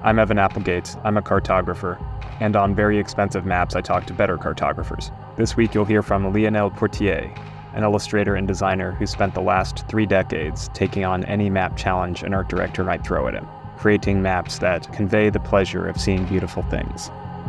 I'm Evan Applegate, I'm a cartographer, and on very expensive maps I talk to better cartographers. This week you'll hear from Lionel Portier, an illustrator and designer who spent the last 3 decades taking on any map challenge an art director might throw at him, creating maps that convey the pleasure of seeing beautiful things.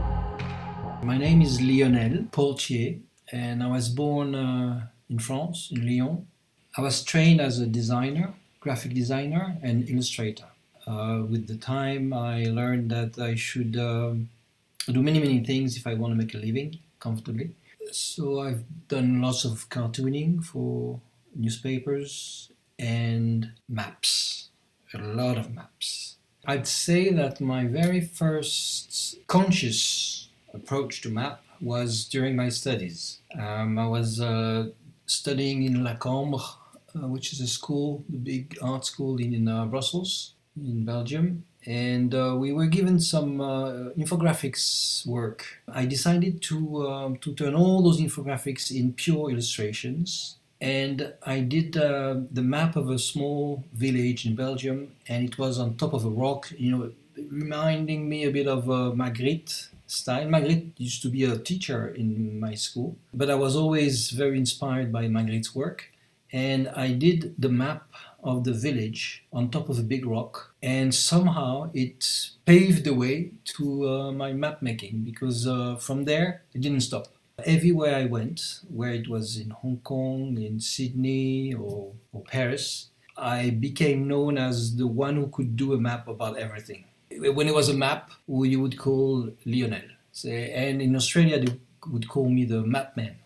My name is Lionel Portier, and I was born in France, in Lyon. I was trained as a designer, graphic designer and illustrator. With the time, I learned that I should do many things if I want to make a living comfortably. So I've done lots of cartooning for newspapers and maps, a lot of maps. I'd say that my very first conscious approach to map was during my studies. I was studying in La Cambre, which is a school, the big art school in Brussels, in Belgium, and we were given some infographics work. I decided to turn all those infographics in pure illustrations, and I did the map of a small village in Belgium, and it was on top of a rock, reminding me a bit of Magritte style. Magritte used to be a teacher in my school, but I was always very inspired by Magritte's work, and I did the map of the village on top of a big rock, and somehow it paved the way to my map making, because from there it didn't stop. Everywhere I went, where it was in Hong Kong, in Sydney or Paris, I became known as the one who could do a map about everything. When it was a map, you would call Lionel, and in Australia they would call me the map man.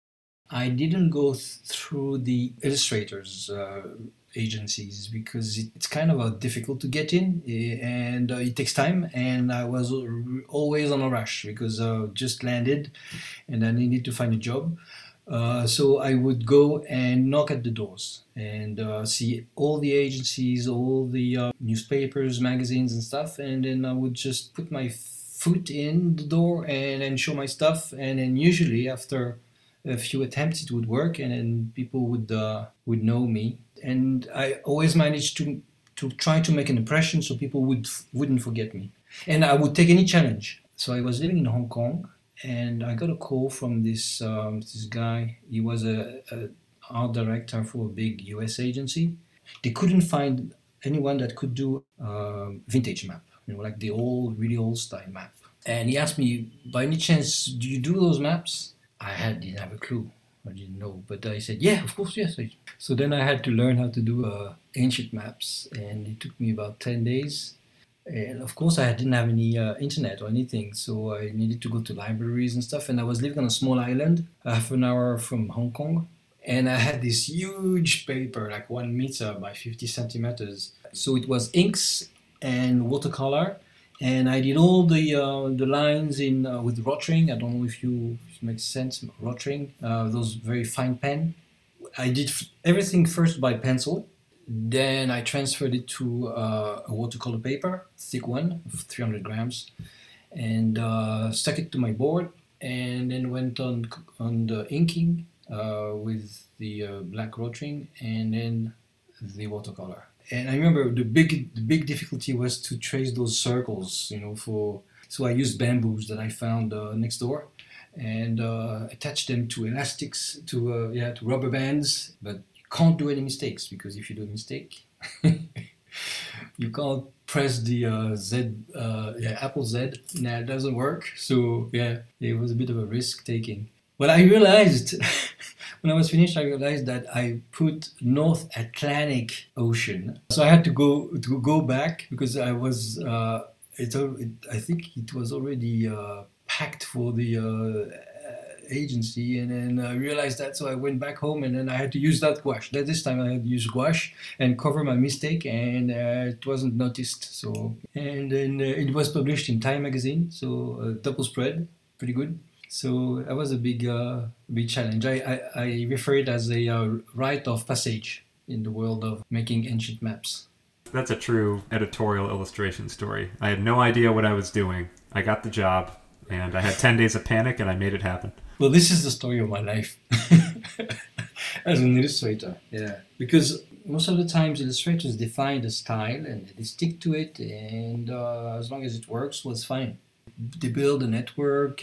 I didn't go through the illustrators agencies because it's kind of difficult to get in, and it takes time, and I was always on a rush because I just landed and I needed to find a job. So I would go and knock at the doors and see all the agencies, all the newspapers, magazines and stuff, and then I would just put my foot in the door and then show my stuff, and then usually after a few attempts it would work, and then people would know me. And I always managed to try to make an impression so people wouldn't forget me. And I would take any challenge. So I was living in Hong Kong, and I got a call from this guy. He was a art director for a big US agency. They couldn't find anyone that could do a vintage map, like the really old style map. And he asked me, by any chance, do you do those maps? I didn't have a clue. I didn't know, but I said, yeah, of course, yes. So then I had to learn how to do ancient maps, and it took me about 10 days. And of course, I didn't have any internet or anything, so I needed to go to libraries and stuff. And I was living on a small island, half an hour from Hong Kong. And I had this huge paper, like 1 meter by 50 centimeters. So it was inks and watercolor. And I did all the lines in with Rotring. I don't know if it makes sense, Rotring, those very fine pen. I did everything first by pencil. Then I transferred it to a watercolor paper, thick one, of 300 grams, and stuck it to my board, and then went on the inking with the black Rotring, and then the watercolor. And I remember the big difficulty was to trace those circles, so I used bamboos that I found next door, and attached them to elastics, to rubber bands, but you can't do any mistakes, because if you do a mistake, you can't press the Apple Z. Nah, it doesn't work. So yeah, it was a bit of a risk taking. But I realized, when I was finished, that I put North Atlantic Ocean. So I had to go back, because I was, I think it was already packed for the agency, and then I realized that, so I went back home, and then I had to use that gouache. This time I had to use gouache and cover my mistake, and it wasn't noticed. So, and then it was published in Time magazine, so double spread, pretty good. So that was a big challenge. I refer it as a rite of passage in the world of making ancient maps. That's a true editorial illustration story. I had no idea what I was doing. I got the job, and I had 10 days of panic, and I made it happen. Well, this is the story of my life as an illustrator. Yeah, because Most of the times illustrators define the style and they stick to it, and as long as it works, well, it's fine. They build a network,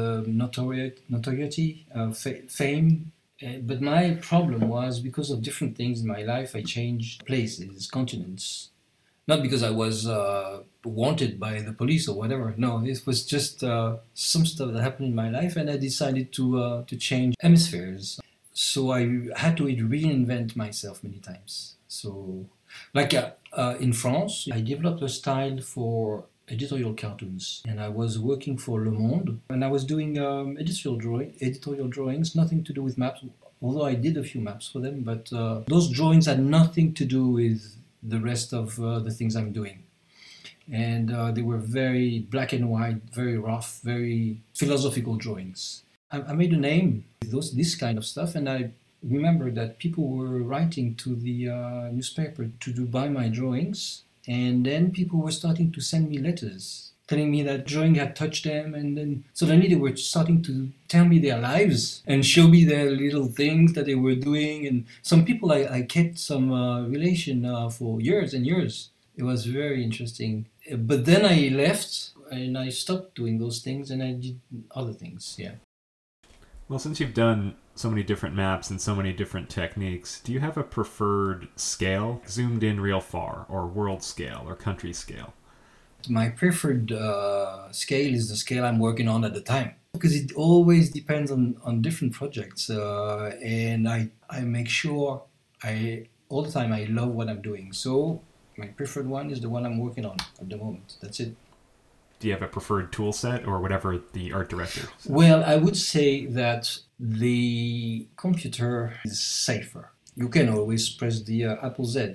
notoriety, fame. But my problem was because of different things in my life, I changed places, continents. Not because I was wanted by the police or whatever. No, it was just some stuff that happened in my life, and I decided to change hemispheres. So I had to reinvent myself many times. So, like in France, I developed a style for editorial cartoons, and I was working for Le Monde, and I was doing editorial drawings, nothing to do with maps. Although I did a few maps for them, but those drawings had nothing to do with the rest of the things I'm doing. And they were very black and white, very rough, very philosophical drawings. I made a name with this kind of stuff, and I remember that people were writing to the newspaper to buy my drawings, and then people were starting to send me letters telling me that drawing had touched them, and then suddenly they were starting to tell me their lives and show me their little things that they were doing. And some people I kept some relation for years and years. It was very interesting. But then I left and I stopped doing those things and I did other things, yeah. Well, since you've done so many different maps and so many different techniques, do you have a preferred scale, zoomed in real far, or world scale, or country scale? My preferred scale is the scale I'm working on at the time, because it always depends on different projects, and I make sure all the time I love what I'm doing. So my preferred one is the one I'm working on at the moment. That's it. Do you have a preferred tool set or whatever the art director says? Well, I would say that the computer is safer. You can always press the Apple Z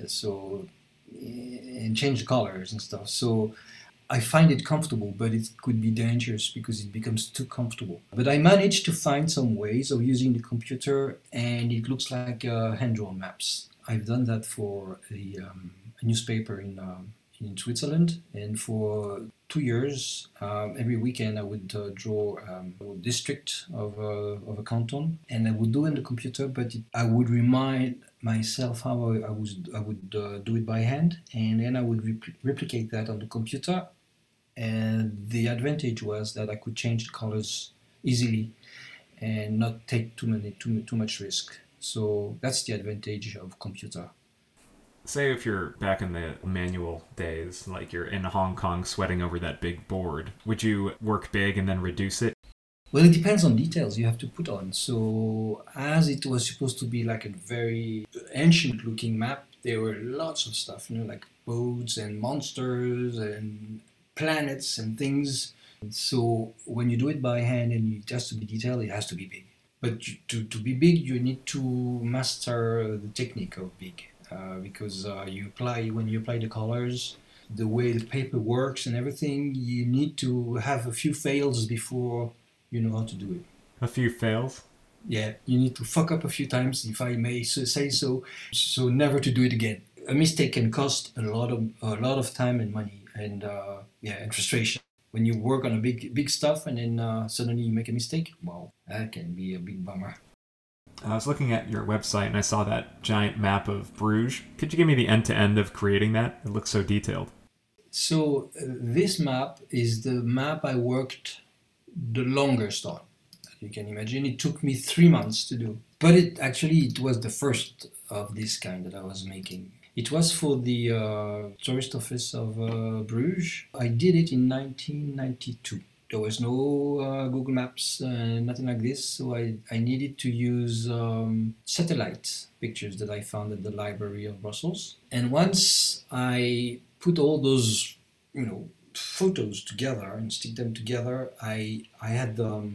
and change the colors and stuff. So I find it comfortable, but it could be dangerous because it becomes too comfortable. But I managed to find some ways of using the computer, and it looks like hand-drawn maps. I've done that for a newspaper in Switzerland, and for 2 years, every weekend I would draw a district of a canton, and I would do it on the computer, but I would remind myself how I would do it by hand, and then I would replicate that on the computer. And the advantage was that I could change the colors easily and not take too much risk. So that's the advantage of computer. Say if you're back in the manual days, like you're in Hong Kong sweating over that big board, would you work big and then reduce it? Well, it depends on details you have to put on. So as it was supposed to be like a very ancient looking map, there were lots of stuff, like boats and monsters and planets and things. So when you do it by hand and it has to be detailed, it has to be big. But to be big, you need to master the technique of big. Because when you apply the colors, the way the paper works and everything, you need to have a few fails before you know how to do it. A few fails? Yeah, you need to fuck up a few times, if I may say so never to do it again. A mistake can cost a lot of time and money, and and frustration. When you work on a big stuff and then suddenly you make a mistake, wow, that can be a big bummer. I was looking at your website and I saw that giant map of Bruges. Could you give me the end-to-end of creating that? It looks so detailed. So this map is the map I worked the longest on. As you can imagine, it took me 3 months to do. But it was the first of this kind that I was making. It was for the tourist office of Bruges. I did it in 1992. There was no Google Maps, nothing like this, so I needed to use satellite pictures that I found at the Library of Brussels. And once I put all those, photos together and stick them together, I had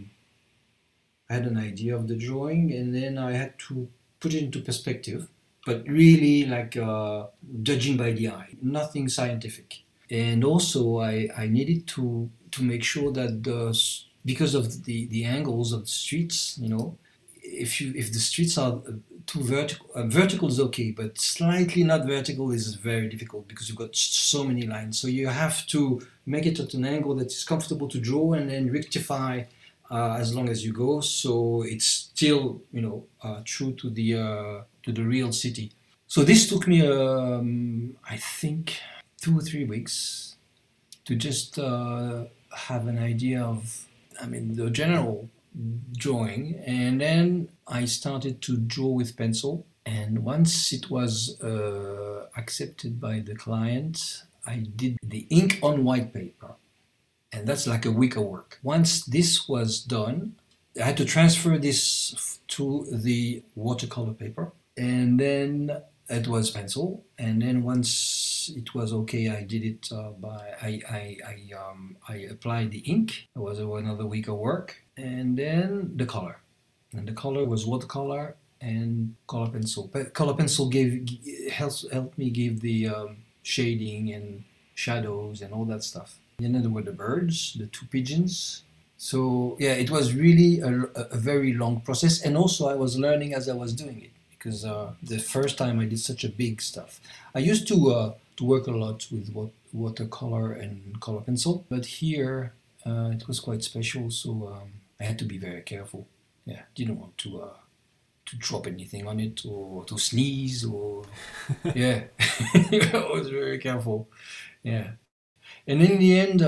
an idea of the drawing, and then I had to put it into perspective, but really like judging by the eye, nothing scientific. And also I needed to make sure that because of the angles of the streets, if the streets are too vertical is okay, but slightly not vertical is very difficult because you've got so many lines. So you have to make it at an angle that is comfortable to draw and then rectify as long as you go. So it's still, true to the real city. So this took me, I think, 2 or 3 weeks to just have an idea of, the general drawing, and then I started to draw with pencil. And once it was accepted by the client, I did the ink on white paper, and that's like a week of work. Once this was done, I had to transfer this to the watercolor paper, and then it was pencil. And then once it was okay, I did it I applied the ink. It was another week of work, and then the color. And the color was watercolor and color pencil. But color pencil helped me give the shading and shadows and all that stuff. And then there were the birds, the two pigeons. So yeah, it was really a very long process, and also I was learning as I was doing it, because the first time I did such a big stuff. I used to work a lot with watercolor and color pencil, but here it was quite special, so I had to be very careful. Yeah, didn't want to drop anything on it or to sneeze or yeah. I was very careful. Yeah, and in the end,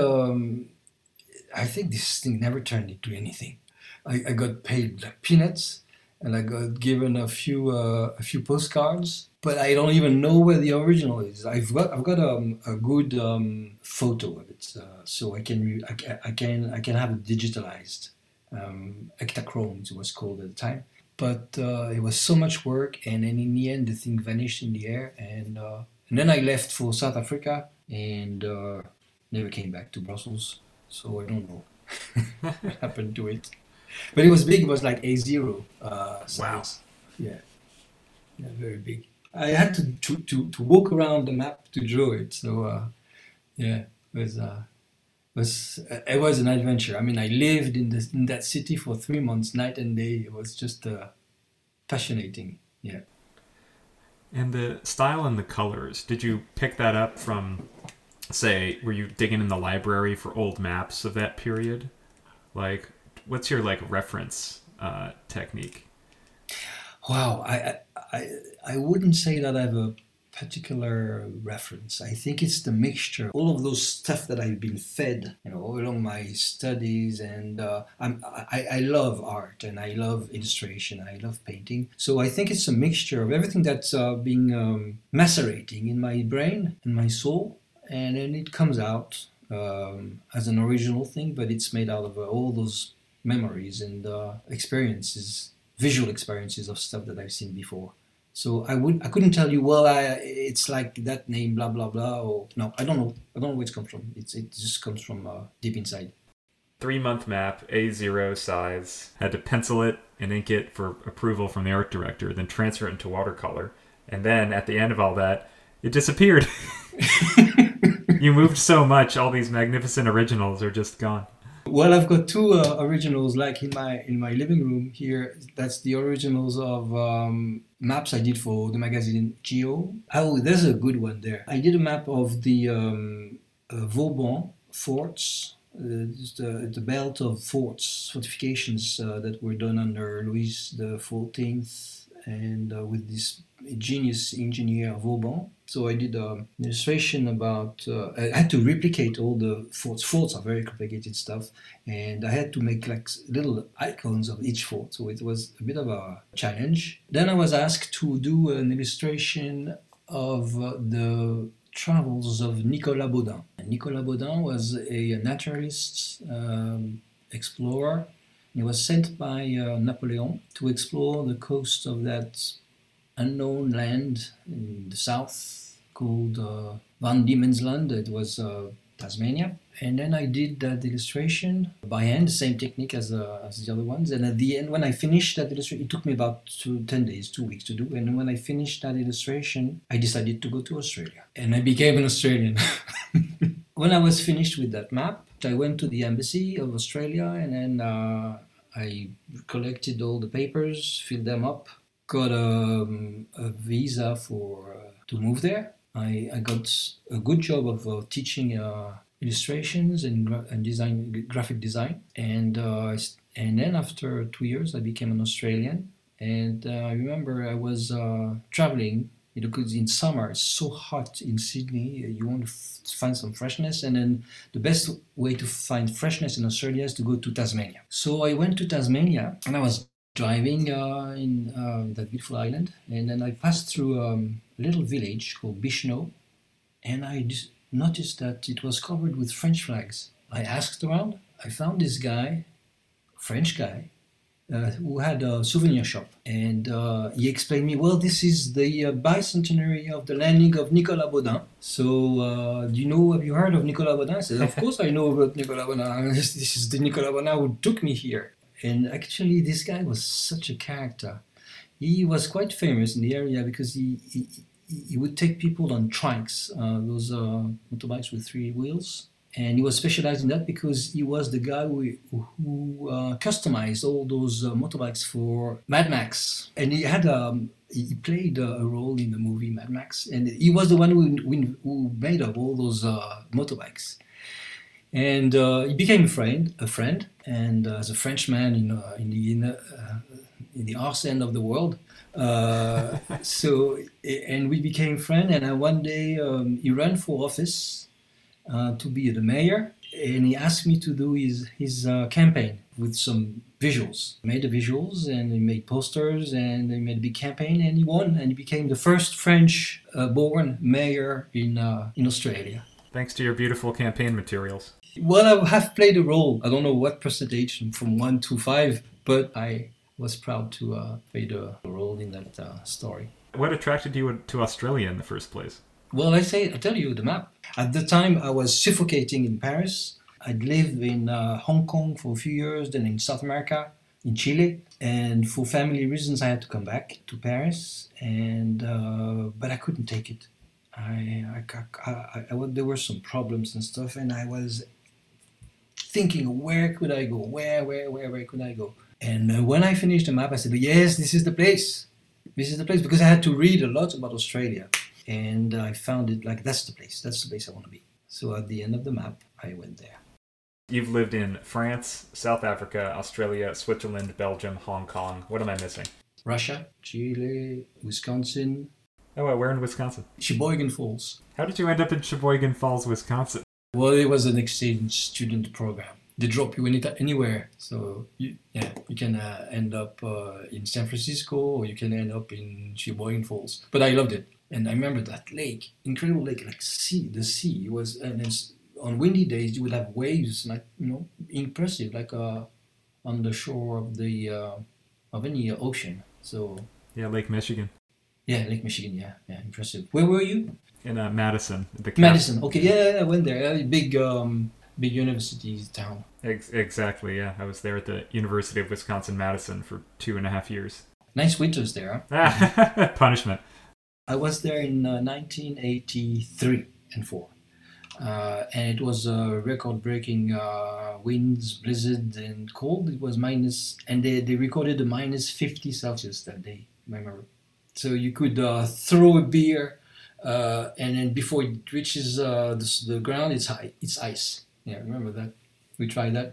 I think this thing never turned into anything. I got paid like peanuts, and I got given a few postcards, but I don't even know where the original is. I've got a good photo of it, so I can have it digitalized. Ektachrome it was called at the time, but it was so much work, and then in the end the thing vanished in the air, and then I left for South Africa and never came back to Brussels. So I don't know what happened to it. But it was big. It was like A0 size. Wow. Yeah, very big. I had to walk around the map to draw it. So yeah, it was an adventure. I mean, I lived in that city for 3 months, night and day. It was just fascinating. Yeah. And the style and the colors, did you pick that up from, say, were you digging in the library for old maps of that period? Like, what's your reference technique? Wow, I wouldn't say that I have a particular reference. I think it's the mixture, all of those stuff that I've been fed, all along my studies, and I love art and I love illustration, I love painting. So I think it's a mixture of everything that's been macerating in my brain and my soul, and then it comes out as an original thing, but it's made out of all those memories and experiences, visual experiences of stuff that I've seen before. So I couldn't tell you, well, it's like that name, blah blah blah, or no, I don't know where it comes from. It just comes from deep inside. 3-month map, A0 size. Had to pencil it and ink it for approval from the art director, then transfer it into watercolor, and then at the end of all that, it disappeared. You moved so much, all these magnificent originals are just gone. Well, I've got two originals, like in my living room here. That's the originals of maps I did for the magazine Geo. Oh, there's a good one there. I did a map of the Vauban forts, the belt of forts, fortifications that were done under Louis XIV, and with this genius engineer Vauban. So I did an illustration about, I had to replicate all the forts. Forts are very complicated stuff, and I had to make like little icons of each fort. So it was a bit of a challenge. Then I was asked to do an illustration of the travels of Nicolas Baudin. And Nicolas Baudin was a naturalist, explorer. He was sent by Napoleon to explore the coast of that unknown land in the south called Van Diemen's Land. It was Tasmania. And then I did that illustration by hand, the same technique as the other ones. And at the end, when I finished that illustration, it took me about 10 days, 2 weeks to do. And when I finished that illustration, I decided to go to Australia. And I became an Australian. When I was finished with that map, I went to the embassy of Australia, and then I collected all the papers, filled them up, got a visa to move there. I got a good job of teaching illustrations and design, graphic design, and then after 2 years I became an Australian. And I remember I was traveling Because in summer it's so hot in Sydney, you want to find some freshness, and then the best way to find freshness in Australia is to go to Tasmania. So I went to Tasmania, and I was driving in that beautiful island, and then I passed through a little village called Bishno, and I just noticed that it was covered with French flags. I asked around, I found this guy, French guy, who had a souvenir shop, and he explained me, well, this is the bicentenary of the landing of Nicolas Baudin. So, have you heard of Nicolas Baudin? I said, of course I know about Nicolas Baudin. This is the Nicolas Baudin who took me here. And actually, this guy was such a character. He was quite famous in the area because he would take people on trikes, those motorbikes with 3 wheels. And he was specialized in that because he was the guy who customized all those motorbikes for Mad Max. And he had he played a role in the movie Mad Max, and he was the one who made up all those motorbikes. And he became a friend, and as a Frenchman in the arse end of the world. And we became friends. And one day he ran for office. To be the mayor, and he asked me to do his campaign with some visuals. I made the visuals, and he made posters, and he made a big campaign, and he won, and he became the first French-born mayor in Australia. Thanks to your beautiful campaign materials. Well, I have played a role. I don't know what percentage, from 1 to 5, but I was proud to play the role in that story. What attracted you to Australia in the first place? Well, I tell you the map. At the time, I was suffocating in Paris. I'd lived in Hong Kong for a few years, then in South America, in Chile, and for family reasons, I had to come back to Paris. But I couldn't take it. There were some problems and stuff, and I was thinking, where could I go? Where could I go? And when I finished the map, I said, yes, this is the place. This is the place, because I had to read a lot about Australia. And I found it like, that's the place I want to be. So at the end of the map, I went there. You've lived in France, South Africa, Australia, Switzerland, Belgium, Hong Kong. What am I missing? Russia, Chile, Wisconsin. Oh, where in Wisconsin? Sheboygan Falls. How did you end up in Sheboygan Falls, Wisconsin? Well, it was an exchange student program. They drop you anywhere. So, you can end up in San Francisco, or you can end up in Sheboygan Falls. But I loved it. And I remember that lake, incredible lake, like the sea. It was, and it's, on windy days you would have waves, like impressive, like on the shore of any ocean. So Lake Michigan. Yeah, Lake Michigan. Yeah, impressive. Where were you? In Madison. Madison. Okay, yeah, I went there. Big university town. Exactly. Yeah, I was there at the University of Wisconsin-Madison for 2.5 years. Nice winters there. Huh? Punishment. I was there in 1983 and 4. And it was record-breaking winds, blizzard, and cold. It was minus, and they recorded a minus 50 Celsius that day, I remember. So you could throw a beer, and then before it reaches the ground, it's ice. Yeah, remember that? We tried that.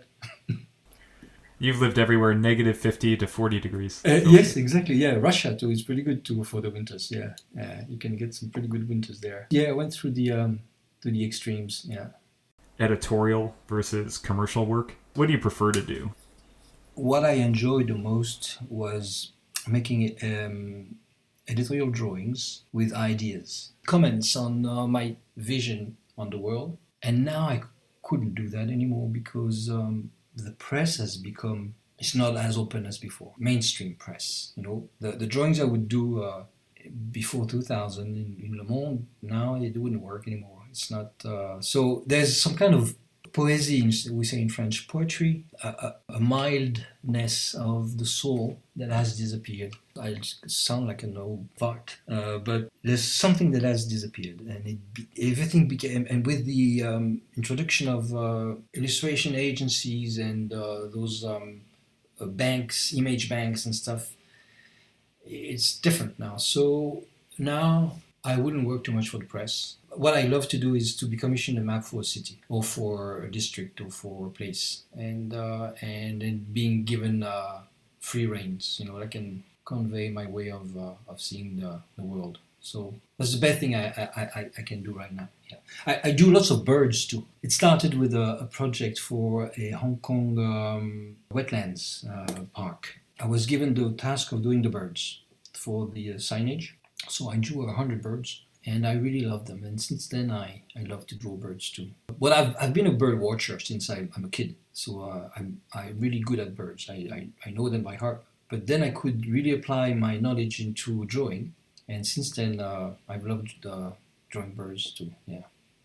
You've lived everywhere, negative 50 to 40 degrees. Yes, exactly. Yeah, Russia too is pretty good too for the winters. Yeah, you can get some pretty good winters there. Yeah, I went through the extremes. Yeah. Editorial versus commercial work. What do you prefer to do? What I enjoyed the most was making editorial drawings with ideas, comments on my vision on the world. And now I couldn't do that anymore because the press has become, it's not as open as before. Mainstream press, the drawings I would do before 2000 in Le Monde, now it wouldn't work anymore. It's not, so there's some kind of poesy, we say in French, poetry, a mildness of the soul that has disappeared. I sound like an old fart, but there's something that has disappeared, and everything became, and with the introduction of illustration agencies and those banks, image banks and stuff, it's different now. So now I wouldn't work too much for the press. What I love to do is to be commissioned a map for a city or for a district or for a place, and then being given free reins. I can convey my way of seeing the world. So that's the best thing I can do right now. Yeah. I do lots of birds too. It started with a project for a Hong Kong wetlands park. I was given the task of doing the birds for the signage. So I drew 100 birds and I really love them. And since then I love to draw birds too. But I've been a bird watcher since I'm a kid. So I'm really good at birds. I know them by heart. But then I could really apply my knowledge into drawing. And since then, I've loved drawing birds too. Yeah.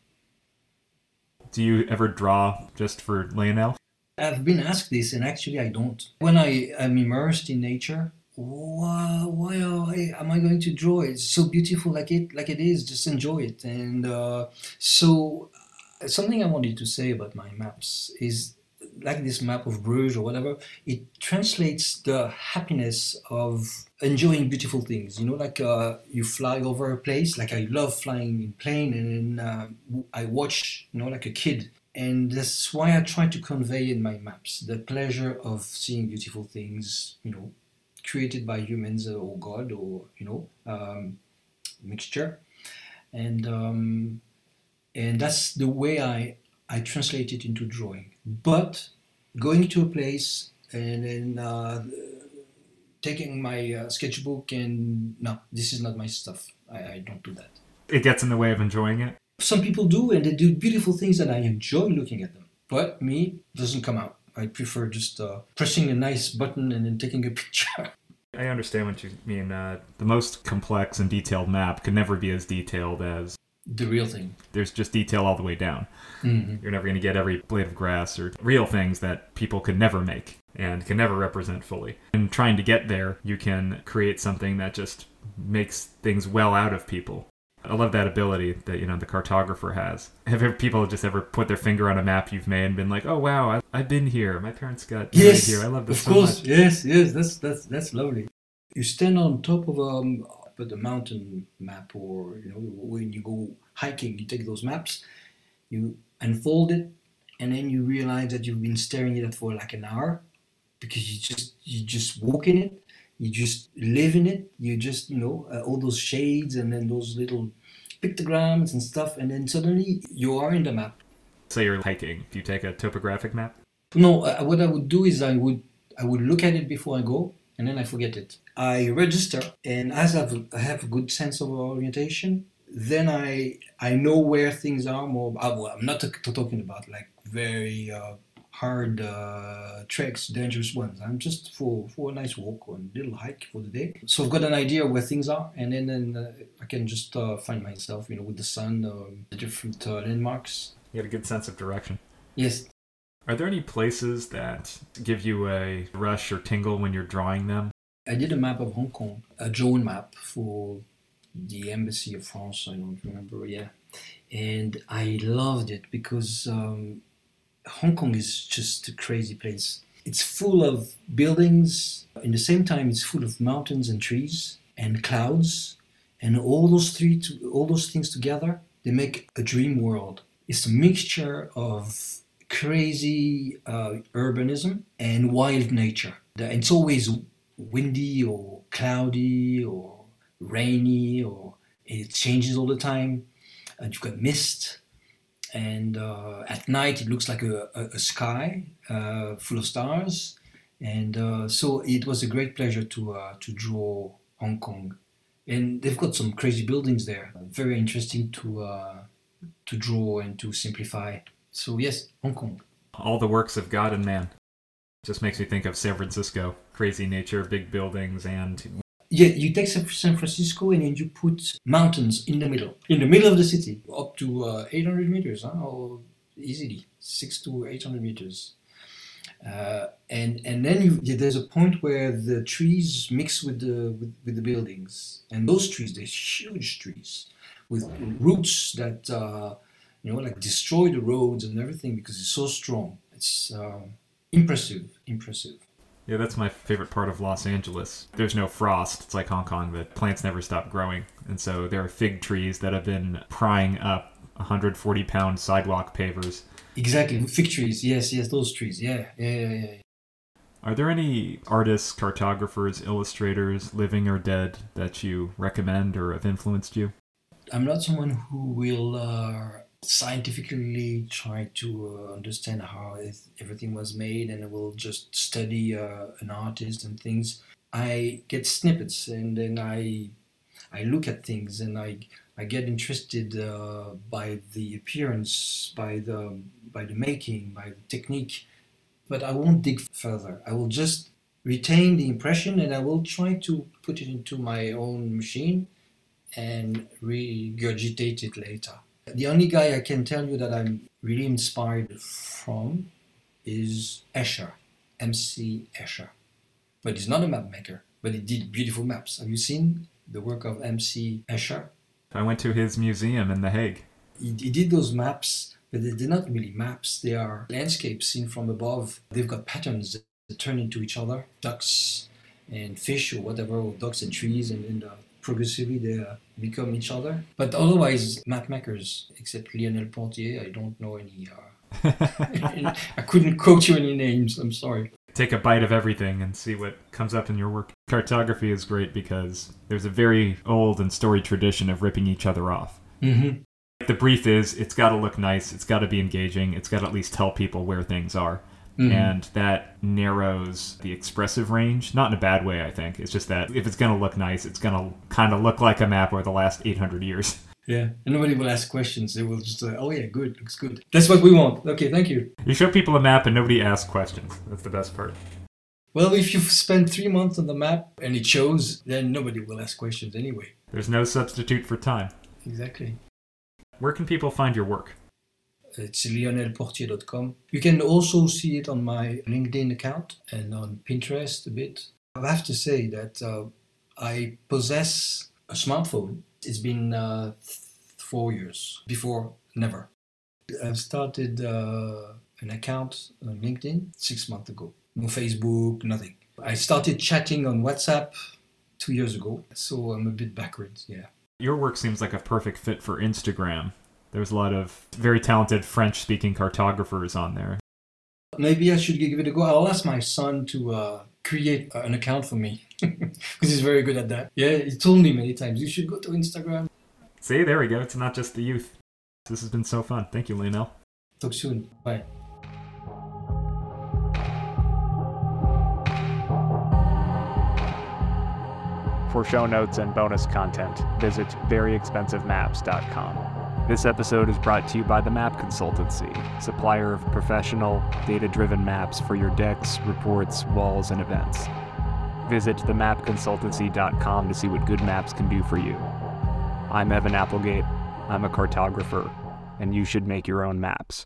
Do you ever draw just for Lionel? I've been asked this, and actually, I don't. When I am immersed in nature, why am I going to draw it? It's so beautiful, like it is. Just enjoy it. And so, something I wanted to say about my maps is, like this map of Bruges or whatever, it translates the happiness of enjoying beautiful things. You know, like you fly over a place, like I love flying in plane, and then I watch, you know, like a kid. And that's why I try to convey in my maps the pleasure of seeing beautiful things, you know, created by humans or God or, you know, mixture. And that's the way I translate it into drawing. But going to a place and then taking my sketchbook and no, this is not my stuff. I don't do that. It gets in the way of enjoying it? Some people do, and they do beautiful things and I enjoy looking at them. But me, it doesn't come out. I prefer just pressing a nice button and then taking a picture. I understand what you mean. The most complex and detailed map can never be as detailed as the real thing. There's just detail all the way down. Mm-hmm. You're never going to get every blade of grass or real things that people could never make and can never represent fully. And trying to get there, you can create something that just makes things well out of people. I love that ability that, you know, the cartographer has. Have people just ever put their finger on a map you've made and been like, oh wow, I've been here. My parents got married here. I love this so much. Yes, that's lovely. You stand on top of a mountain map, or, you know, when you go hiking, you take those maps, you unfold it, and then you realize that you've been staring at it for like an hour because you just walk in it. You just live in it. You just, you know, all those shades and then those little pictograms and stuff. And then suddenly you are in the map. So you're hiking. Do you take a topographic map? No, what I would do is I would look at it before I go, and then I forget it. I register, and as I have a good sense of orientation, then I know where things are more. Well, I'm not talking about like very hard treks, dangerous ones. I'm just for a nice walk or a little hike for the day. So I've got an idea where things are, and then I can just find myself, you know, with the sun, the different landmarks. You get a good sense of direction. Yes. Are there any places that give you a rush or tingle when you're drawing them? I did a map of Hong Kong, a drone map for the Embassy of France, I don't remember, yeah. And I loved it because Hong Kong is just a crazy place. It's full of buildings. In the same time, it's full of mountains and trees and clouds. And all those things together, they make a dream world. It's a mixture of crazy urbanism and wild nature. And it's always windy or cloudy or rainy, or it changes all the time. And you've got mist. And at night it looks like a sky full of stars, and so it was a great pleasure to draw Hong Kong. And they've got some crazy buildings there, very interesting to draw and to simplify. So yes, Hong Kong. All the works of God and man. Just makes me think of San Francisco. Crazy nature, big buildings, and... Yeah, you take San Francisco and then you put mountains in the middle of the city, up to 800 meters, or easily 600 to 800 meters. And then there's a point where the trees mix with the buildings, and those trees, they're huge trees with roots that like destroy the roads and everything because it's so strong. It's impressive. Yeah, that's my favorite part of Los Angeles. There's no frost. It's like Hong Kong, but plants never stop growing. And so there are fig trees that have been prying up 140-pound sidewalk pavers. Exactly, fig trees. Yes, those trees. Yeah. Are there any artists, cartographers, illustrators, living or dead, that you recommend or have influenced you? I'm not someone who will scientifically try to understand how everything was made, and I will just study an artist and things. I get snippets, and then I look at things, and I get interested by the appearance, by the making, by the technique. But I won't dig further. I will just retain the impression, and I will try to put it into my own machine and regurgitate it later. The only guy I can tell you that I'm really inspired from is Escher, MC Escher. But he's not a map maker, but he did beautiful maps. Have you seen the work of MC Escher? I went to his museum in The Hague. He did those maps, but they're not really maps. They are landscapes seen from above. They've got patterns that turn into each other, ducks and fish or whatever, or ducks and trees, and progressively they become each other. But otherwise, map makers, except Lionel Portier, I don't know any. I couldn't quote you any names, I'm sorry. Take a bite of everything and see what comes up in your work. Cartography is great because there's a very old and storied tradition of ripping each other off. Mm-hmm. The brief is, it's got to look nice, it's got to be engaging, it's got to at least tell people where things are. Mm-hmm. And that narrows the expressive range, not in a bad way, I think. It's just that if it's going to look nice, it's going to kind of look like a map over the last 800 years. Yeah, and nobody will ask questions. They will just say, oh yeah, good, looks good. That's what we want. Okay, thank you. You show people a map and nobody asks questions. That's the best part. Well, if you've spent 3 months on the map and it shows, then nobody will ask questions anyway. There's no substitute for time. Exactly. Where can people find your work? It's lionelportier.com. You can also see it on my LinkedIn account and on Pinterest a bit. I have to say that I possess a smartphone. It's been 4 years. Before, never. I've started an account on LinkedIn 6 months ago. No Facebook, nothing. I started chatting on WhatsApp 2 years ago, so I'm a bit backwards, yeah. Your work seems like a perfect fit for Instagram. There's a lot of very talented French-speaking cartographers on there. Maybe I should give it a go. I'll ask my son to create an account for me, because he's very good at that. Yeah, he told me many times, you should go to Instagram. See, there we go. It's not just the youth. This has been so fun. Thank you, Lionel. Talk soon. Bye. For show notes and bonus content, visit veryexpensivemaps.com. This episode is brought to you by The Map Consultancy, supplier of professional, data-driven maps for your decks, reports, walls, and events. Visit themapconsultancy.com to see what good maps can do for you. I'm Evan Applegate, I'm a cartographer, and you should make your own maps.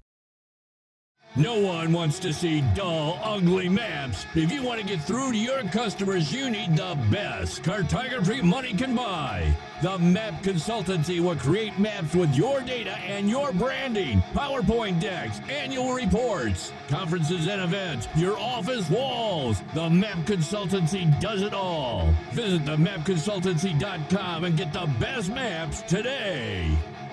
No one wants to see dull, ugly maps. If you want to get through to your customers, you need the best cartography money can buy. The Map Consultancy will create maps with your data and your branding, PowerPoint decks, annual reports, conferences and events, your office walls. The Map Consultancy does it all. Visit themapconsultancy.com and get the best maps today.